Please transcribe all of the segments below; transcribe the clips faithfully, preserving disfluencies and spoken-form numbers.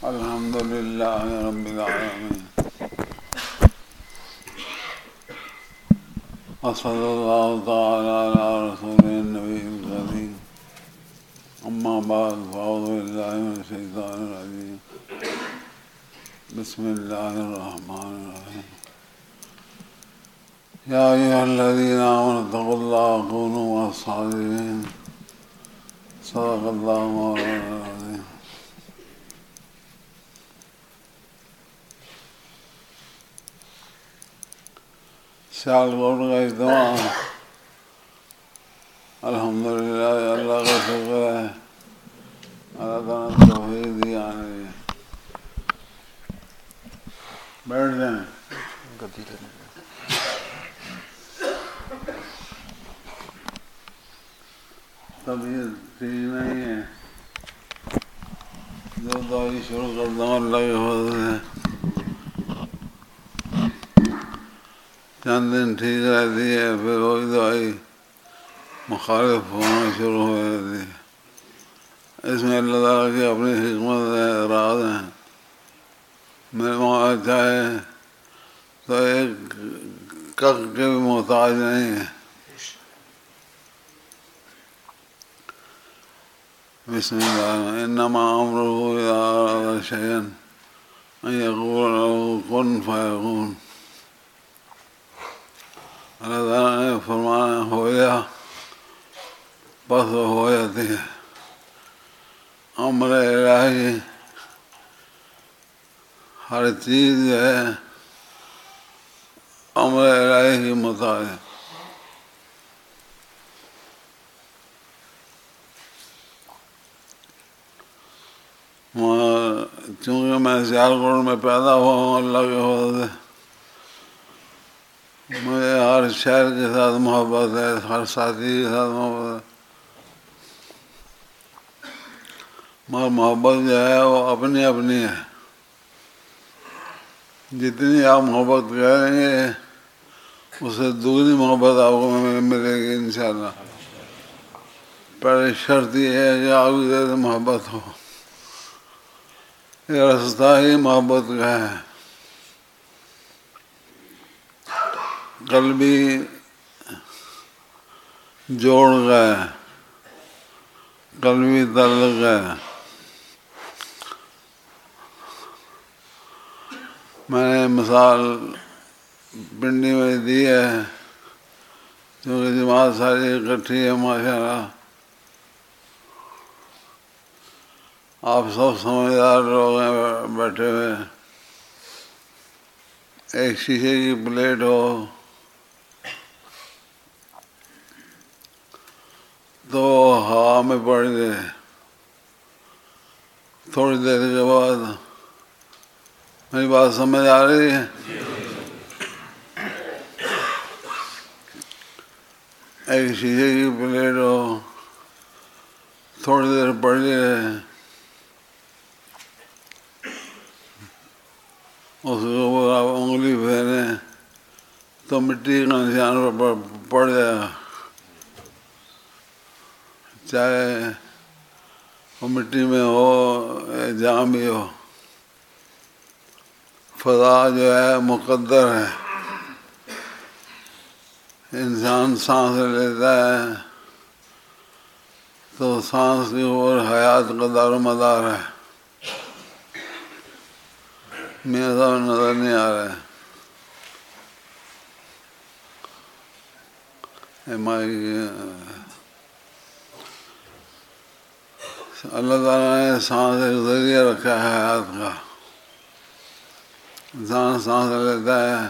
الحمد للہ رب العالمین وصلی اللہ تعالی علی رسول النبی الکریم اما بعد فاعوذ باللہ من الشیطان الرجیم بسم اللہ الرحمن الرحیم یا ایھا الذین آمنوا اتقوا اللہ وکونوا مع الصادقین صدق اللہ مولانا العظیم. سیالکوٹ کا اجتماع الحمدللہ اللہ کا شکر ہے. اللہ تعالیٰ نے توفیق دی آنے دی. بیٹھ جائیں. طبیعت ٹھیک نہیں ہے. جو دوائی شروع کرتا ہوں اللہ کے فضل سے چند دن ٹھیک رہتی ہے، پھر وہی دوائی مخالف ہونا شروع ہو جاتی ہے. اس میں اللہ تعالیٰ کی اپنی حکمت ہے، راز ہیں. مہمان چاہے تو ایک کک کے بھی محتاج نہیں ہے. بسم اللہ. انما امرہ اذا اراد شیئا ان یقول له کن فیکون. اللہ تعالیٰ نے فرمایا ہو جا، بس وہ ہو جاتی ہے. امر الہی ہر چیز جو ہے امر الہی کی محتاج ہے. چونکہ میں سیالکوٹ میں پیدا ہوا ہوں، اللہ کے فضل سے مجھے ہر شہر کے ساتھ محبت ہے، ہر ساتھی کے ساتھ محبت ہے. مگر محبت جو ہے وہ اپنی اپنی ہے. جتنی آپ محبت کریں گے اس سے دوسری محبت آپ کو ملے گی انشاءاللہ. پہلی شرط یہ ہے کہ آپ کی طرف سے محبت ہو. یہ راستہ ہی محبت کا ہے. قلبی جوڑ گئے، قلبی تعلق گئے. میں نے مثال پنڈی میں دی ہے، کیونکہ جماعت ساری اکٹھی ہے ماشاءاللہ. آپ سب سمجھدار لوگ ہیں بیٹھے ہوئے. ایک شیشے کی پلیٹ ہو تو ہوا میں پڑ گئے، تھوڑی دیر کے بعد. میری بات سمجھ آ رہی ہے؟ ایک شیشے کی پلیٹ ہو، تھوڑی دیر پڑ گئے، اس کے اوپر آپ انگلی پھیریں تو مٹی کا نشان پڑ جائے گا، چاہے وہ مٹی میں ہو یا جہاں بھی ہو. فضا جو ہے مقدر ہے. انسان سانس لیتا ہے تو سانس کے اوپر حیات کا دار و مدار ہے. میاں صاحب نظر نہیں آ رہے. اللہ تعالیٰ نے سانس ایک ذریعہ رکھا ہے حیات کا. انسان سانس لیتا ہے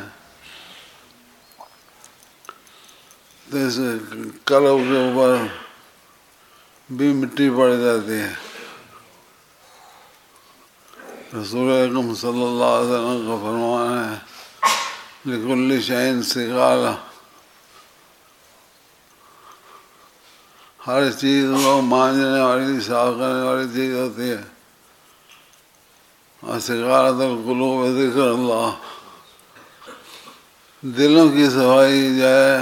تو اس قلب کے اوپر بھی مٹی پڑ جاتی ہے. رسول اکرم صلی اللہ علیہ وسلم کا فرمان ہے لکل شیء سقالہ. ہر چیز کو مانجنے والی صاف کرنے والی چیز ہوتی ہے. اور سقالۃ القلوب ذکر اللہ. دلوں کی صفائی جو ہے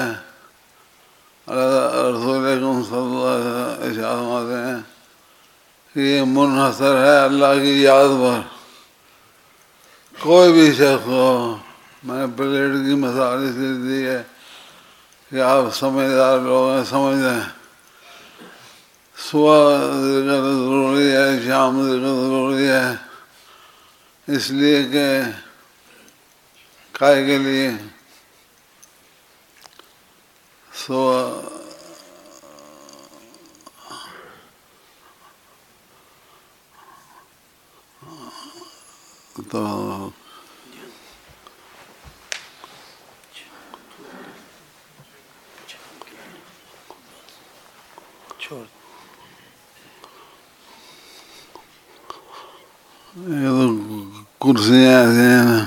رسول اکرم صلی اللہ علیہ وسلم ارشاد فرماتے ہیں کہ یہ منحصر ہے اللہ کی یاد پر. کوئی بھی شخص ہو، میں نے پلیٹ کی مثال اس لیے دی ہے کہ آپ سمجھدار لوگ ہیں، سمجھ لیں صبح ذکر ضروری ہے، شام ذکر ضروری ہے، اس لیے کہ کائے کے لیے صبح تو یہ تو کرسیاں ایسے ہیں نا،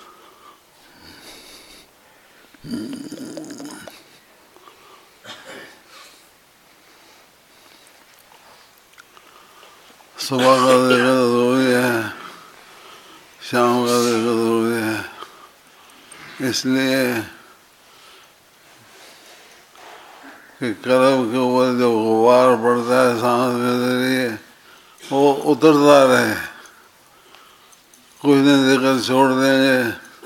صبح کا ذکر ضروری ہے، شام کا ذکر ضروری ہے، اس لیے کہ قلب کے اوپر جو غبار پڑتا ہے سانس کے ذریعے وہ اترتا رہے. کچھ دن ذکر چھوڑ دیں گے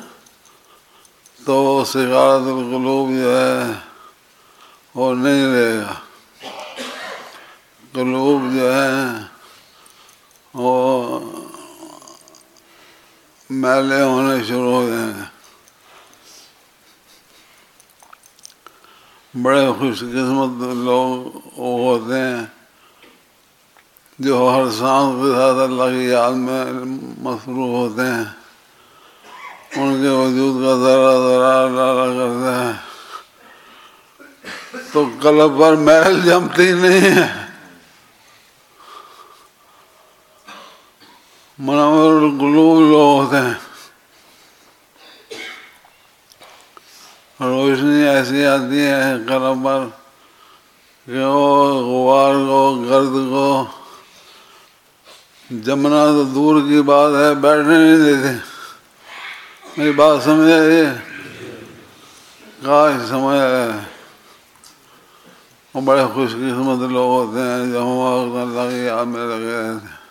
تو سکارت القلوب جو ہے وہ نہیں رہے گا. قلوب جو ہے وہ میلے ہونے شروع ہو جائیں گے. بڑے خوش قسمت لوگ وہ ہوتے ہیں جو ہر سانس کے ساتھ اللہ کی یاد میں مصروف ہوتے ہیں، ان کے وجود کا ذرا ذرا ڈالا کرتے ہیں تو قلب پر محل جمتی نہیں ہے. منور القلوب لوگ ہوتے ہیں، روشنی ایسی آتی ہے قلب پر کہ وہ غبار کو، گرد کو جمنا تو دور کی بات ہے، بیٹھنے نہیں دیتے. میری بات سمجھ آئی؟ کاش سمجھ آئے. وہ بڑے خوش قسمت لوگ ہوتے ہیں جو ہم وقت اللہ کی یاد میں لگے رہتے ہیں.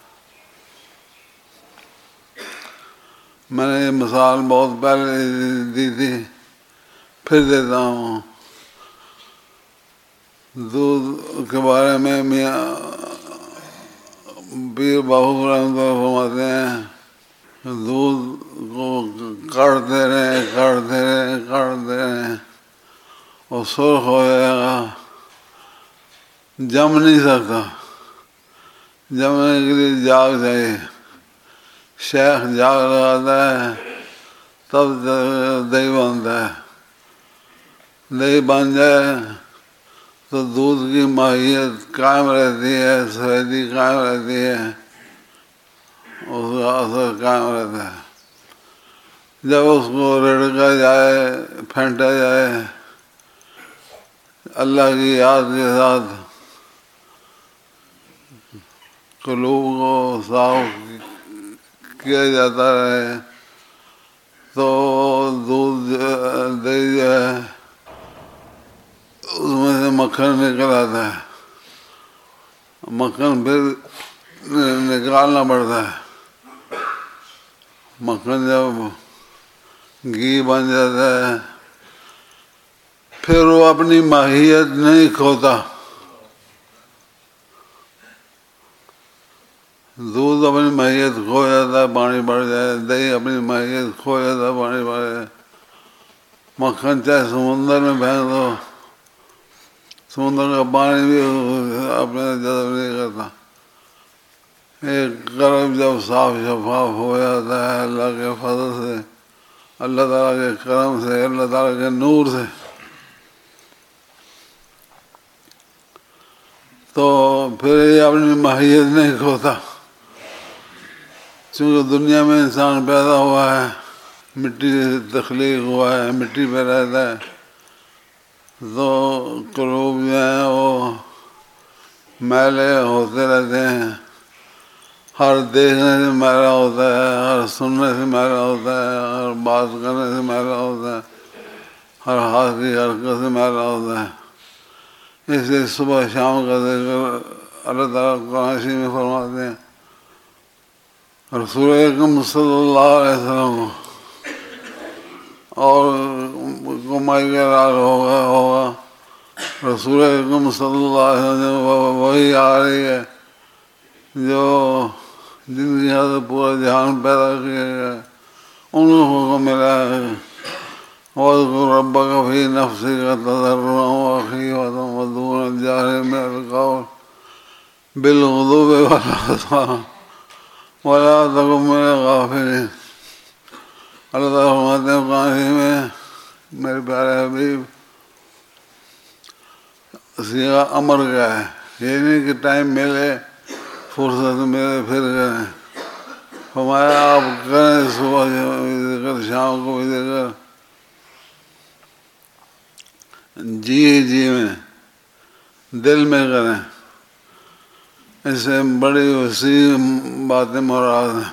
میں نے یہ مثال بہت پہلے دی تھی، پھر دیتا ہوں. دودھ کے بارے میں میاں پیر بابو رحمۃ اللہ فرماتے ہیں دودھ کو کاٹتے رہیں کاٹتے رہیں کاٹتے رہیں اور سرخ ہو جائے گا، جم نہیں سکتا. جمنے کے لیے جاگ چاہیے. شیخ جاگ لگاتا ہے تب دہی بنتا ہے. دہی بن جائے تو دودھ کی ماہیت قائم رہتی ہے، سفیدی قائم رہتی ہے، اس کا اثر قائم رہتا ہے. جب اس کو رڑکا جائے، پھینٹا جائے اللہ کی یاد کے ساتھ، قلوب کو صاف کیا جاتا رہے تو دودھ دہی جو ہے اس میں سے مکھن نکل آتا ہے. مکھن پھر نکالنا پڑتا ہے. مکھن جب گھی بن جاتا ہے پھر وہ اپنی ماہیت نہیں کھوتا. دودھ اپنی ماہیت کھو جاتا ہے، پانی بڑھ جائے. دہی اپنی ماہیت کھو جاتا ہے، پانی بڑھ جائے. مکھن چاہے سمندر میں پھینک دو، سمندر کا پانی بھی اپنے جذب نہیں کرتا. ایک قلب جب صاف شفاف ہو جاتا ہے اللہ کے فضل سے، اللہ تعالیٰ کے کرم سے، اللہ تعالیٰ کے نور سے، تو پھر یہ اپنی ماہیت نہیں کھوتا. چونکہ دنیا میں انسان پیدا ہوا ہے، مٹی سے تخلیق ہوا ہے، مٹی پہ رہتا ہے، تو قلوب جو ہیں وہ میلے ہوتے رہتے ہیں. ہر دیکھنے سے میلا ہوتا ہے، ہر سننے سے میلا ہوتا ہے، ہر بات کرنے سے میلا ہوتا ہے، ہر ہاتھ کی حرکت سے میلا ہوتا ہے. اس لیے صبح شام کا ذکر اللہ تعالیٰ قرآن شریف میں فرماتے ہیں رسول اکرم صلی اللہ علیہ وسلم اور کمائی کا راز ہوگا ہوگا رسول اکرم صلی اللہ علیہ وسلم وہی آ رہی ہے جو جن کی یہاں سے پورا جہان پیدا کیا گیا ان کو حکم ملا ہے وَاذْكُرْ رَبَّكَ فِي نَفْسِكَ تَضَرُّعًا وَخِيفَةً وَدُونَ الْجَهْرِ مِنَ الْقَوْلِ بِالْغُدُوِّ وَالْآصَالِ وَلَا تَكُن مِّنَ الْغَافِلِينَ۔ اللہ تعالیٰ فرماتے ہیں قرآن میں میرے پیارے حبیب صیغہ امر کا ہے، یہ نہیں کہ ٹائم ملے فرصت ملے پھر کریں، فرمایا آپ کریں صبح بھی ذکر شام کو بھی ذکر، جی جی میں دل میں کریں، اس سے بڑی وسیع باتیں مراد ہیں۔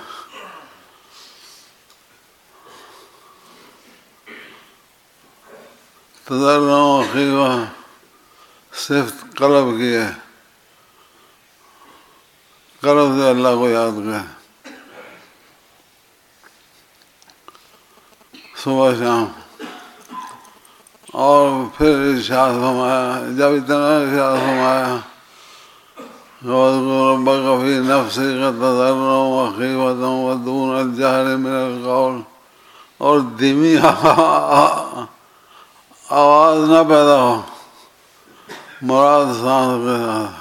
تضرع و خیفہ صرف قلب کی ہے، قلب سے اللہ کو یاد کریں صبح شام، اور پھر ارشاد فرمایا جب اتنا ارشاد فرمایا وَاذْكُرْ رَبَّكَ فِي نَفْسِكَ تَضَرُّعًا وَخِيفَةً وَدُونَ الْجَهْرِ مِنَ الْقَوْلِ، اور دھیمی آواز نہ پیدا ہو، مراد سانس کے ساتھ۔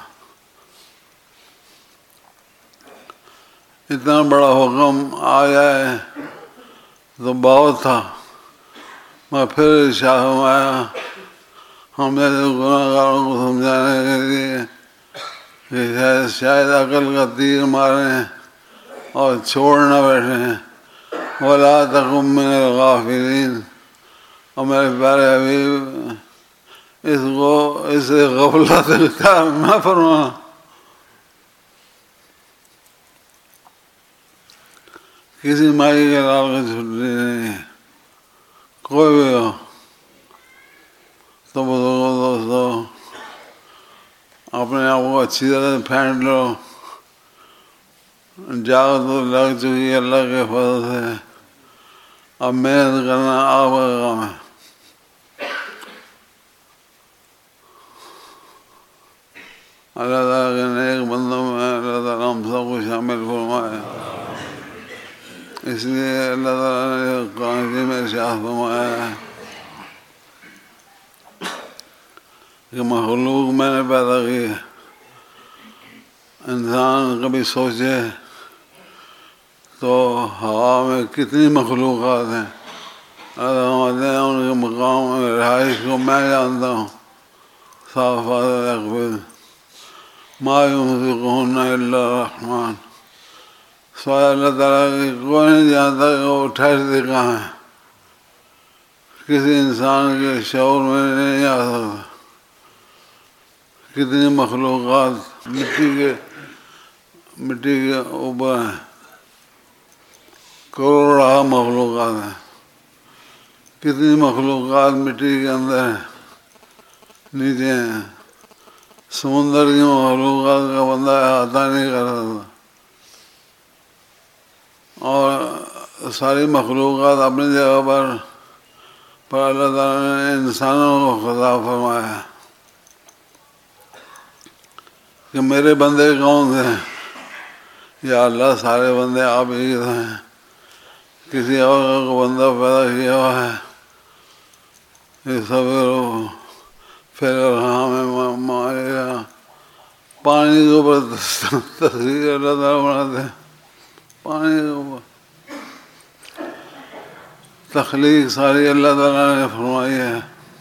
اتنا بڑا حکم آ جائے تو بہت تھا، میں پھر ارشاد فرمایا ہم جیسے گناہ گاروں کو سمجھانے کے لیے کہ شاید شاید عقل کا تیر ماریں اور چھوڑ نہ بیٹھیں، وَلَا تَكُن مِّنَ الْغَافِلِينَ، اور میرے پیارے حبیب اس کو اس سے غفلت اختیار نہ فرمانا۔ کسی مائی کے لال کو چھٹی نہیں ہے، کوئی بھی ہو، تو بزرگوں دوستو اپنے آپ کو اچھی طرح سے پھینٹ لو، جاگ تو لگ چکی اللہ کے فضل سے، اب محنت کرنا آپ کا کام ہے۔ اللہ تعالیٰ کے نیک بندوں میں اللہ تعالیٰ ہم سب کو شامل فرمائے، اس لیے اللہ تعالیٰ نے قرآن میں ارشاد فرمایا ہے کہ مخلوق میں نے پیدا کی ہے، انسان کبھی سوچے تو ہوا میں کتنی مخلوقات ہیں، اللہ فرماتے ہیں ان کے مقام میں رہائش کو میں جانتا ہوں، صافات الاقبال ما یمسکہن الا الرحمن، سوائے اللہ تعالیٰ کی کوئی نہیں جانتا کہ وہ ٹھہرتے کہاں ہیں، کسی انسان کے شعور میں نہیں آ سکتا۔ کتنی مخلوقات مٹی کے مٹی کے اوپر ہیں، کروڑا مخلوقات ہیں، کتنی مخلوقات مٹی کے اندر ہیں، نیچے ہیں، سمندر کی مخلوقات کا بندہ احاطہ نہیں کر سکتا، اور ساری مخلوقات اپنی جگہ پر پر اللہ تعالیٰ نے انسانوں کو خطاب فرمایا کہ میرے بندے کون سے ہیں، یا اللہ سارے بندے آپ ہی کے ہیں، کسی اور کو بندہ پیدا کیا ہوا ہے، یہ سب پھر ہمیں مارے پانی کے اوپر تصویر اللہ تعالیٰ بناتے ہیں، پانی کے اوپر تخلیق ساری اللہ تعالیٰ نے فرمائی ہے،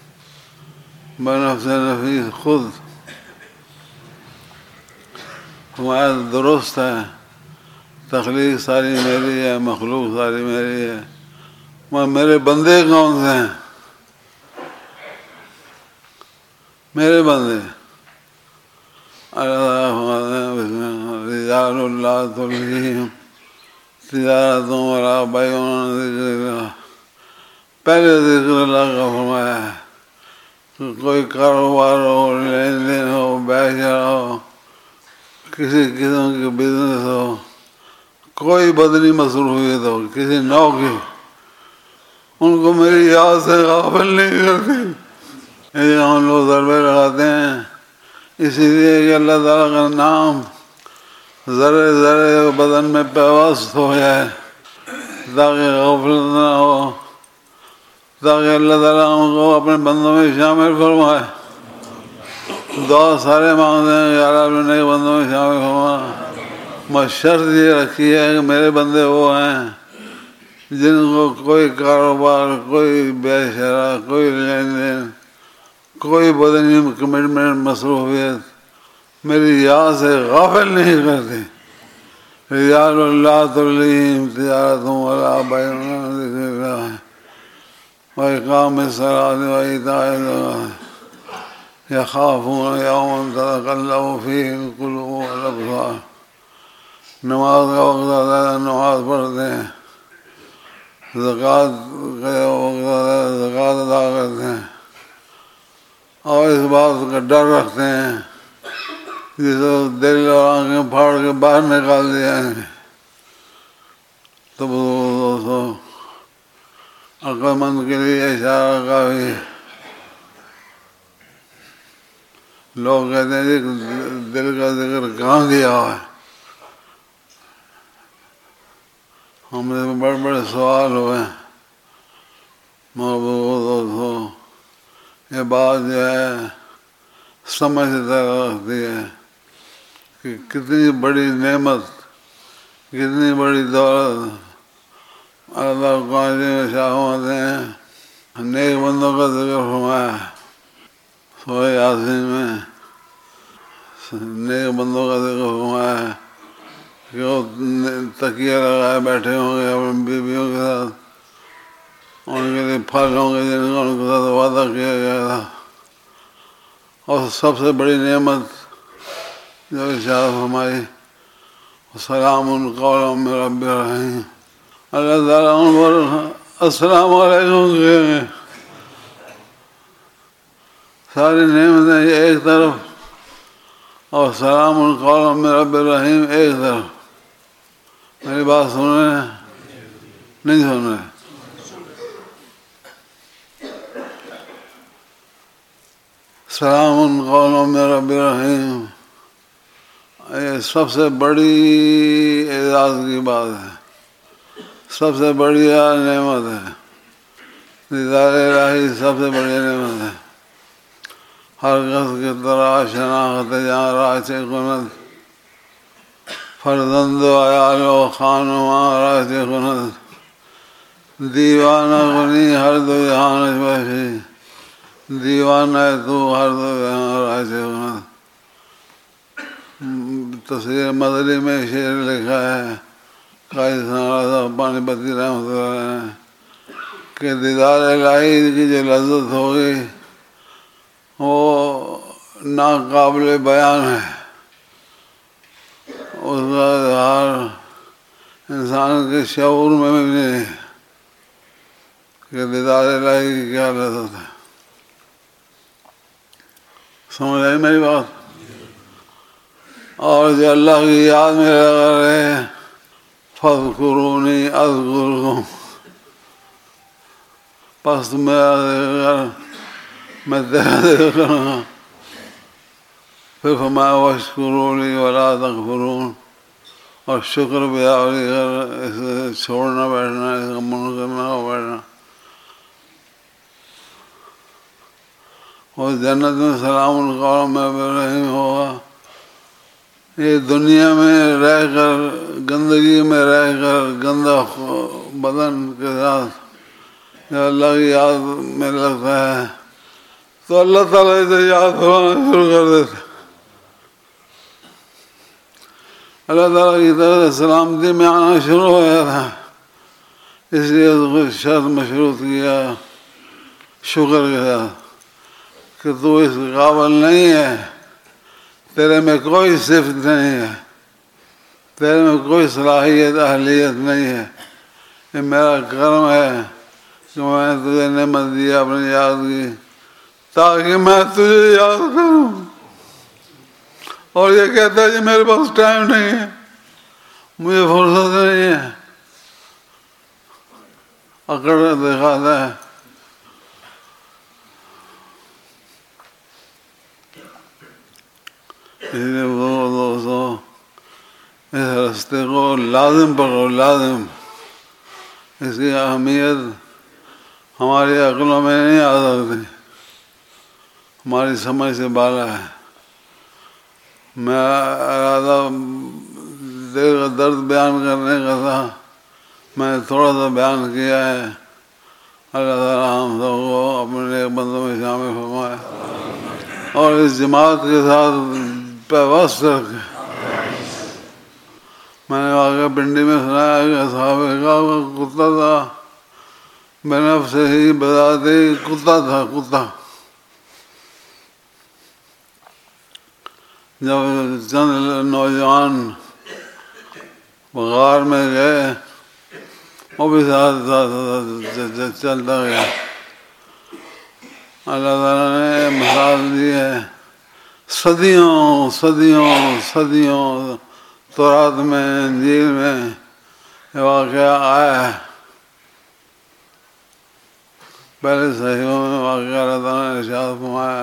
بنفس نفیس خود فرمایا درست ہے، تخلیق ساری میری ہے، مخلوق ساری میری ہے، میں میرے بندے کون سے ہیں، میرے بندے رجال لا تلہیہم تجارت ولا بیع عن ذکر اللہ، پہلے ذکر اللہ کا فرمایا ہے کہ کوئی کاروبار ہو، لین دین ہو، بیع شرا ہو، کسی قسم کی بزنس ہو، کوئی بدنی مصروفیت ہو کسی نو کی، ان کو میری یاد سے غافل نہیں کرتی۔ یہ ہم لوگ ضربے لگاتے ہیں اسی لیے کہ اللہ تعالیٰ کا نام ذرے ذرے بدن میں پیوست ہو جائے، تاکہ غفلت نہ ہو، تاکہ اللہ تعالیٰ ہم کو اپنے بندوں میں شامل فرمائے۔ دعا سارے مانگتے ہیں کہ اللہ اپنے نیک بندوں میں شامل فرما۔ میں شرط یہ رکھی ہے کہ میرے بندے وہ ہیں جن کو کوئی کاروبار، کوئی بے شرع، کوئی لین دین، کوئی بدنی کمٹمنٹ، مصروفیت میری یاد سے غافل نہیں کرتی۔ رجال اللہ تلہیہم تجارۃ ولا بیع عن ذکر اللہ وإقام الصلاة وإیتاء الزکاۃ یخافون یوما تتقلب فیہ القلوب والابصار۔ نماز کا وقت آتا ہے نماز پڑھتے ہیں، زکوٰۃ کا وقت آتا ہے زکوٰۃ ادا کرتے ہیں، اور اس بات کا ڈر رکھتے ہیں جسے دل اور آنکھیں پھاڑ کے باہر نکال دیا ہے۔ تو دوستو عقل مند کے لیے اشارہ کافی۔ لوگ کہتے ہیں جی دل کا ذکر کہاں دیا ہوا ہے؟ ہم نے بڑے بڑے سوال ہوئے، دوستو یہ بات جو ہے سمجھ رکھتی ہے کہ کتنی بڑی نعمت، کتنی بڑی دولت اللہ قرآن میں شاہ ہوتے ہیں۔ نیک بندوں کا ذکر فرمایا سورہ یاسین میں، نیک بندوں کا ذکر فرمایا ہے کہ وہ تکیہ لگائے بیٹھے ہوں گے اپنی بیویوں کے ساتھ، ان کے لیے پھل ہوں گے جن کا ان کے ساتھ وعدہ کیا گیا تھا۔ اور سب سے بڑی نعمت جو ارشاد فرمائی سلام قولا من رب رحیم، اللہ تعالیٰ ان پر السلام علیکم کہیں۔ ساری نعمتیں یہ ایک طرف اور سلام قولا من رب رحیم ایک طرف۔ میری بات سن رہے ہیں نہیں سن رہے؟ سلام قولا من رب رحیم، یہ سب سے بڑی اعزاز کی بات ہے، سب سے بڑی نعمت ہے۔ دیدار الہی سب سے بڑی نعمت ہے۔ ہر کس کی طرح شناخت جہاں راچ کنت، فرزند و عیال و خان و راچ کنت، دیوانہ کنی ہر دو جہان بخشی، دیوانہ تو ہر دو جہاں راچ کنت۔ تفسیر مدنی میں شعر لکھا ہے قاضی ثناء اللہ پانی پتی رحمۃ اللہ علیہ نے کہ دیدار الہی کی جو لذت ہوگی وہ ناقابل بیان ہے، اس کا اظہار انسان کے شعور میں بھی نہیں ہے کہ دیدار الہی کی کیا لذت ہے۔ سمجھ آئی میری بات؟ اور جو اللہ کی یاد میں لگا رہے فاذکرونی اذکرکم، پس میرا ذکر میں تیرا ذکر کروں گا۔ پھر فرمایا واشکرونی ولا تکفرون، اور شکر بیداری کر، اسے چھوڑنا بیٹھنا، اس کا منکر نہ ہو بیٹھنا۔ اور جنت میں سلام قولا من رب رحیم ہوگا۔ یہ دنیا میں رہ کر، گندگی میں رہ کر، گندا بدن کے ساتھ جب اللہ کی یاد میں لگتا ہے تو اللہ تعالیٰ اسے یاد کرانا شروع کر دیتے۔ اللہ تعالیٰ کی طرف سے سلامتی میں آنا شروع ہو جاتا ہے، اس لیے اس کو شرط مشروط کیا شکر کے ساتھ کہ تو اس قابل نہیں ہے، تیرے میں کوئی صفت نہیں ہے، تیرے میں کوئی صلاحیت اہلیت نہیں ہے، یہ میرا کرم ہے کہ میں نے تجھے نعمت دی اپنی یاد کی تاکہ میں تجھے یاد کروں۔ اور یہ کہتا ہے کہ میرے پاس ٹائم نہیں ہے، مجھے فرصت نہیں ہے، اکڑ کر دکھاتا ہے. اس لیے وہ دوستوں اس راستے کو لازم پکڑو، لازم. اس کی اہمیت ہماری عقلوں میں نہیں آ سکتی، ہماری سمجھ سے بالا ہے. میں ارادہ دل کا درد بیان کرنے کا تھا، میں نے تھوڑا سا بیان کیا ہے. اللہ تعالیٰ ہم سب کو اپنے نیک بندوں میں شامل فرمائے اور اس جماعت کے ساتھ پیوست رکھے. میں نے واقعہ پنڈی میں سنایا کہ صحابہ کا کتا تھا، بے نفس ہی بذات ہی کتا تھا، کتا. جب چند نوجوان غار میں گئے، وہ بھی ساتھ ساتھ چلتا گیا. اللہ تعالیٰ نے مثال دی ہے، صدیوں صدیوں صدیوں تورات میں، انجیل میں یہ واقعہ آیا ہے. پہلے صحیحوں میں واقعہ اللہ تعالیٰ نے ارشاد فرمایا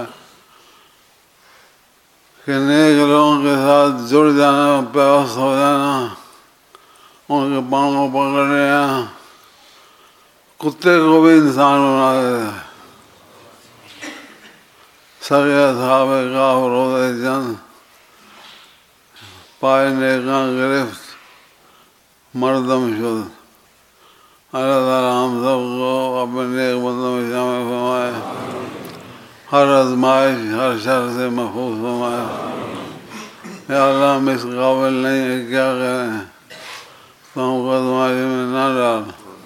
کہ نیک لوگوں کے ساتھ جڑ جانا، پیوست ہو جانا، ان کے پاؤں کو پکڑ لینا کتے کو بھی انسان بنا دیتا ہے. سگے اصحاب کہف روضہ جنت پائے نیکاں گرفت مردم شد. اللہ تعالیٰ ہم سب کو اپنے نیک بندوں میں شامل فرمائے، ہر آزمائش ہر شر سے محفوظ فرمائے. یا اللہ ہم اس قابل نہیں ہیں، کیا کریں، تو ہم کو آزمائش میں نہ ڈال.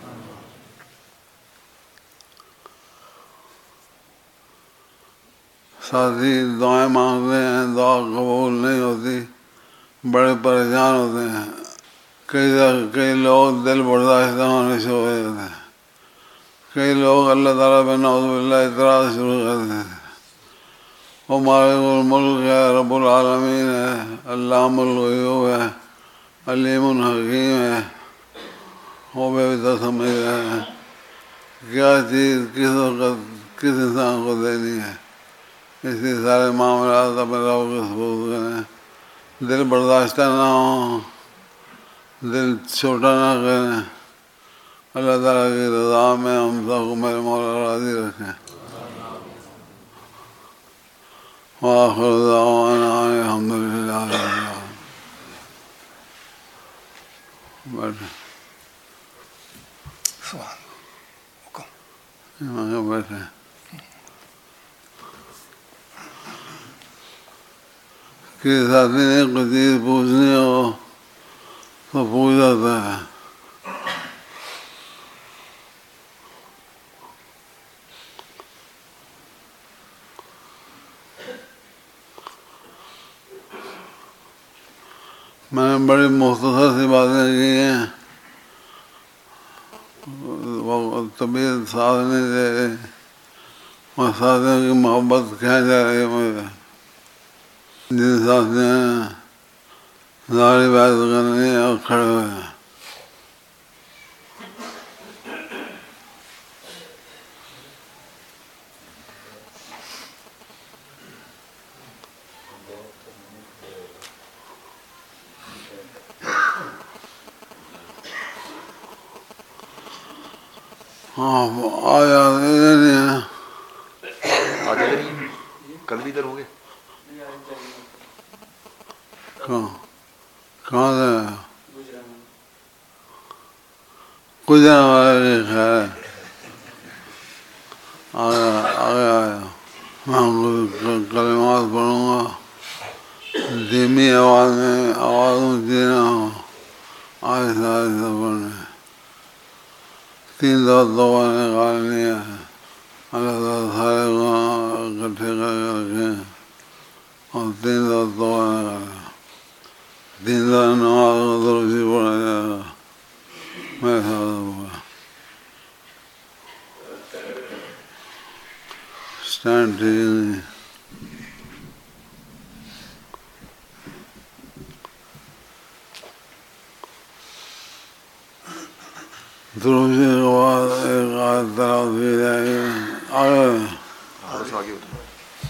ساتھی دعائیں مانگتے ہیں، دعا قبول نہیں ہوتی، بڑے پریشان ہوتے ہیں. کئی کئی لوگ دل برداشتہ ہونے سے ہو جاتے ہیں، کئی لوگ اللہ تعالیٰ پہ نعوذ باللہ اعتراض شروع کر دیتے ہیں. وہ مالک الملک ہے، رب العالمین ہے، علام الغیوب ہے، علیم الحکیم ہے. وہ بھی تو سمجھ رہے ہیں کیا چیز کس وقت کس انسان کو دینی ہے. اس لیے سارے معاملات اپنے رب کو سپرد کریں، دل برداشتہ نہ ہوں، دل چھوٹا نہ کریں. اللہ تعالیٰ کی رضا میں ہم سب کو میرے مولا راضی رکھیں. وآخر دعوانا الحمد للہ رب العالمین. بیٹھے بیٹھے کہ ساتھی نے کچھ چیز پوچھنی ہو تو پوچھ جاتا ہے. میں نے بڑی مختصر سی باتیں کی ہیں، طبیعت ساتھ نہیں دے رہی، اور ساتھیوں کی محبت کھینچ جا رہی ہے مجھے. جن ساتھیوں نے ظاہری بات کرنی اور کھڑے ہوئے ہیں. ہاں آیا نہیں ہے، کل بھی ادھر ہوں گے. کہاں کہاں سے گجرا والے خیر آیا آیا آیا. میں کلمات پڑھوں گا، دھیمی آواز میں، آواز اونچی نہ ہو، آہستہ آہستہ پڑھنے. تین دو دو نے نکالنی ہے. اللہ تعالیٰ سارے گناہ اکٹھے کر کے رکھیں اور تین دو دو نکالیں. تین دو نماز کو دروشی پڑھا جائے گا. میں ساتھ ہوں گا. اسٹینڈ ٹھیک نہیں. دروسی کے بعد ایک آیت تلاوت کی جائے گی. آگے تھوڑا سا آگے ہوتا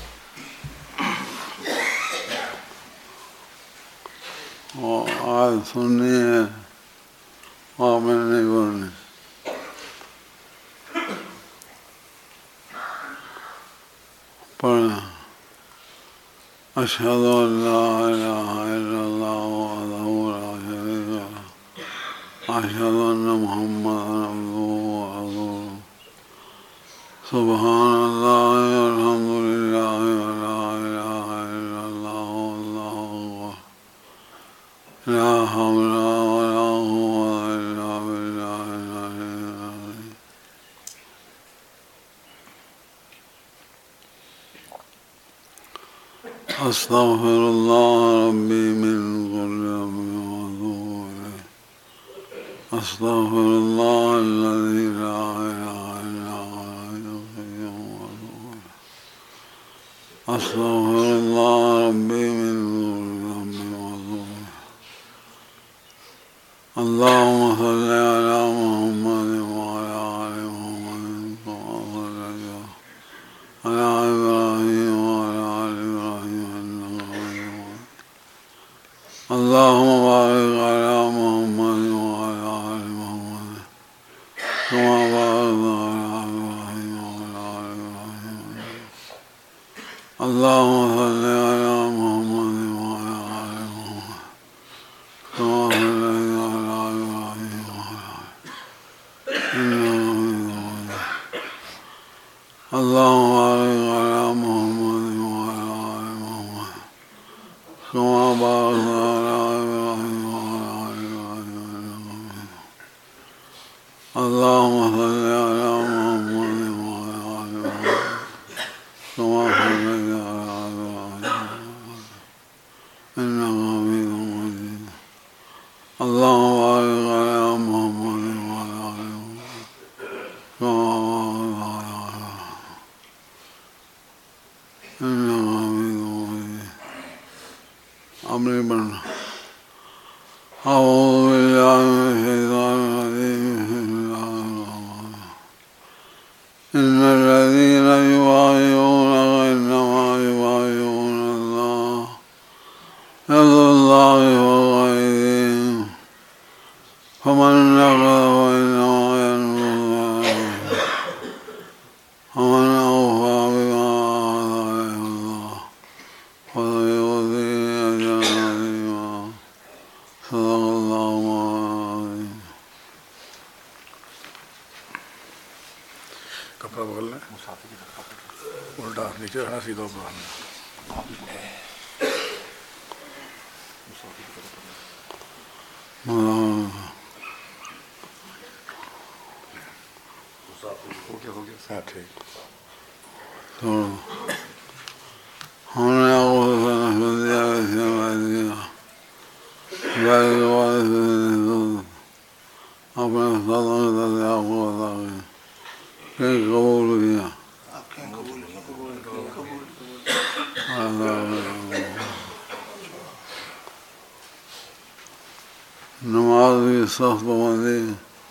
آیت سننی ہے آپ نے نہیں پڑھنی. پڑھنا اشہد ان لا الہ الا اللہ وحدہ لا شریک لہ اشہد ان محمدا عبدہ ورسولہ سبحان اللہ والحمد للہ ولا الہ الا اللہ واللہ اکبر لا حول ولا قوة الا باللہ العلی العظیم. استغفر اللہ ربی من كل ذنب واتوب الیہ. استغفر اللہ الذی لا الہ الا هو الحی القیوم واتوب الیہ. استغفر اللہ ربی من كل ذنب واتوب الیہ. اللهم صل على محمد وعلى آل محمد كما صليت على إبراهيم وعلى آل إبراهيم إنك حميد مجيد. اللهم بارك على محمد وعلى آل محمد كما باركت على إبراهيم وعلى آل إبراهيم. اللهم صل على محمد وعلى آل محمد كما صليت على إبراهيم وعلى آل إنك حميد مجيد. اللهم بارك على محمد وعلى آل محمد كما باركت على إبراهيم وعلى آل إبراهيم إنك حميد مجيد. اللهم صل على محمد وعلى آل محمد كما صليت على إبراهيم إنك حميد مجيد. اللهم بارك على محمد وعلى آل محمد كما باركت على إنك حميد مجيد. أمر بنا أعوذ بالله من الشيطان الرجيم. بسم الله الرحمن الرحيم. إن الذين يبايعونك إنما يبايعون الله يد الله فوق أيديهم فمن نقض فإنما ينقض على نفسه ومن أوفى بما عاهد عليه الله فسيؤتيه أجرا عظيما. صدق الله العظيم. کپڑا بغل لیں الٹا نیچے رہنا سیدھا اوپر رہنا. ہو گیا ہو گیا ہاں ٹھیک. تو ہم نے آپ کو سن دیا ویسے بات کیا بھائی کے بعد اپنے ساتھوں کے ساتھ آپ کو بتا کے کہ قبول کیا. نماز کی سخت پابندی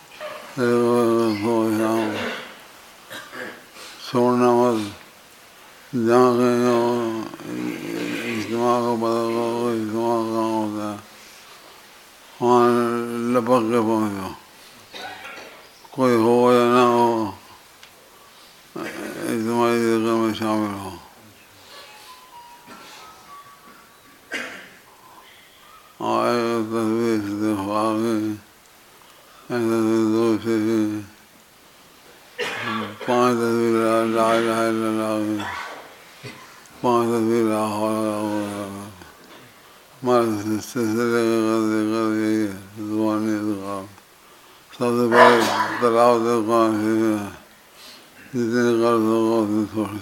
چھوڑنا مت. جہاں کہیں ہو اجتماع کو پتہ کرو اجتماع کہاں ہوتا ہے وہاں لپک کے پہنچو. کوئی ہو یا نہ ہو اجتماعی ذکر میں شامل ہو. آئے تصویر استغفار کی تصویر دوسری کی پانچ تصویر لا الہ الا اللہ کی پانچ تصویر لا حول ولا قوة الا باللہ. ہمارے سلسلے کا غرض غرض یہی ہے زبانی اذکار. سب سے بڑی تلاوت قرآن شریف ہے. جتنی قرض ہوگا اتنی تھوڑی.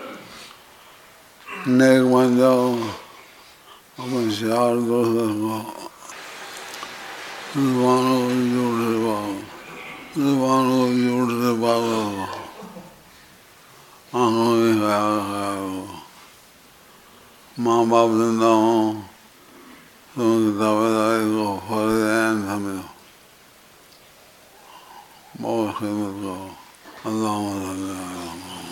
نیک بن جاؤ اپنے شعار دوست رکھو. زبانوں کو جھوٹ سے پاؤ زبانوں کو جھوٹ سے پاک رکھو. آنکھوں کی خیال خیال ہو. ماں باپ زندہ ہوں تو ان کی تابع داری کو فرض عین سمجھو. بہت خدمت کرو. اللہم صلی علی محمد.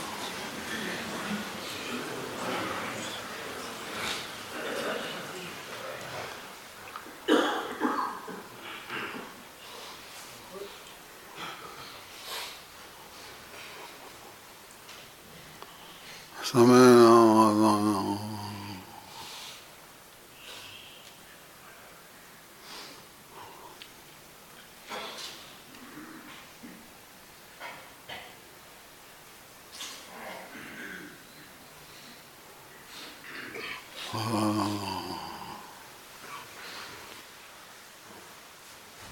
سمعنا وأطعنا. آہ